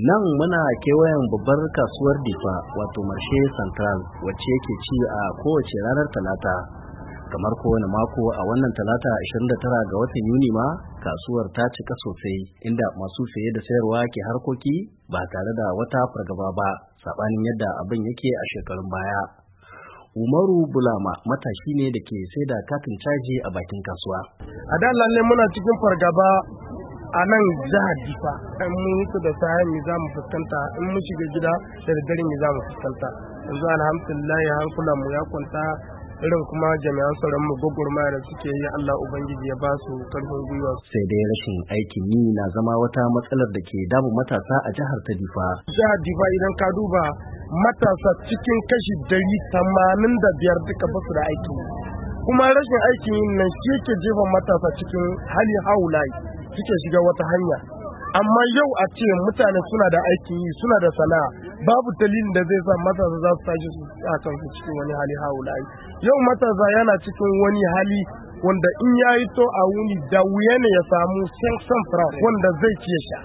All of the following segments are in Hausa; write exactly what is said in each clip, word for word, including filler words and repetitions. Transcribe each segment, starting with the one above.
Nan muna kewayen babbar kasuwar Difa wato Marshe Central wacce yake ci a kowace ranar Talata. Kamar kowane mako a wannan Talata ashirin da tara ga watan Yuni ma kasuwar ta cika sosai inda masu saye da sayarwa ke harkoki ba tare da wata fargaba ba sabanin yadda abin yake a shekarun baya. Umaru Bulama matashi ne da ke sai da katin caji a bakin kasuwa. A da lalle muna cikin fargaba a nan jihar Difa, in mun hito da sayan mi za mu fuskanta, in mun shiga gida da daddare mi za mu fuskanta. Yanzu alhamdulillah hankulan mu ya kwanta, irin kuma jami'an tsaron mu gugurmaya da suke yi, Allah ubangiji ya ba su karfin gwiwa. Sai dai rashin aikin yi na zama wata matsalar da ke damun matasa a jihar ta Difa. Jihar Difa idan ka duba matasa cikin kashi dari tamanin da biyar duka ba su da aikin yi. Kuma rashin aikin yi nan shi ke jefa matasa cikin hali haulayi, suke shiga wata hanya. Amma yau a ce mutane suna da aikin yi, suna da sana'a, babu dalilin da zai sa matasa za su tashi su a kansu cikin wani hali haulayi. Yau matasa yana cikin wani hali wanda in ya yi to a wuni da wuya ne ya samu sansan franc wanda zai ciye sha.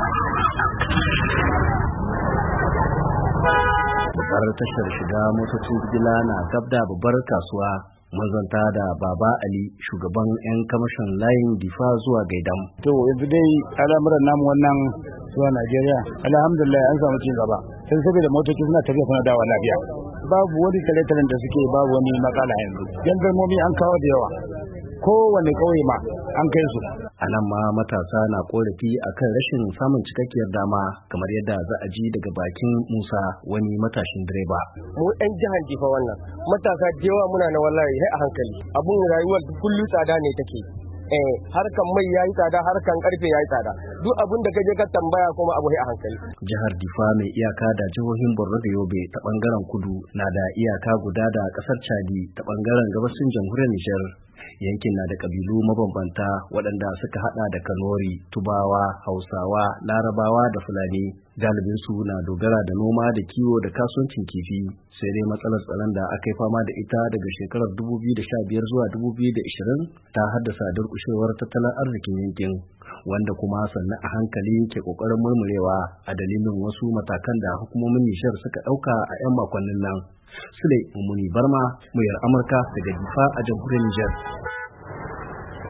Babbar tashar shiga motocin jigila na gabda babbar kasuwa. Mazanta da Baba Ali shugaban 'yan kamashin layin Difa zuwa Gaidam. To yanzu dai al'amuran namu wannan zuwa Najeriya alhamdulillah an samu ci gaba. Sai saboda motoci suna tafiya suna dawa lafiya. Babu wani tare-taren da suke babu wani matsala yanzu. Jandarmomi an kawo da yawa. Kowane ƙauye ma an kai su. A nan ma matasa na korafi akan rashin samun cikakkiyar dama kamar yadda za a ji daga bakin Musa wani matashin direba. Mu ɗan jihar Difa wannan matasa da yawa muna na wallahi sai a hankali. Abun rayuwar kullu tsada ne take. Eh harkan mai yayi tsada, harkan karfe yayi tsada. Duk abun da kaje ka tambaya kuma abu sai a hankali. Jihar Difa mai iyaka da jihohin Borno da Yobe ta bangaren kudu na da iyaka guda da kasar Chadi ta bangaren gabasin jamhuriyar Nijar. Yankin na da kabilu mabambanta waɗanda suka hada da Kanori, Tubawa, Hausawa, Larabawa da Fulani. Galibin su na dogara da noma da kiwo da kasuwancin kifi. Sai dai matsalar tsaron da aka yi fama da ita daga shekarar dubu biyu da sha biyar zuwa dubu biyu da ashirin ta haddasa durƙushewar tattalin arzikin yankin, wanda kuma sannan a hankali ke ƙoƙarin murmurewa a dalilin wasu matakan da hukumomin Nijar suka ɗauka a 'yan makonnin nan. Sule Mummuni Barma, muryar Amurka daga Difa a jamhuriyar Nijar.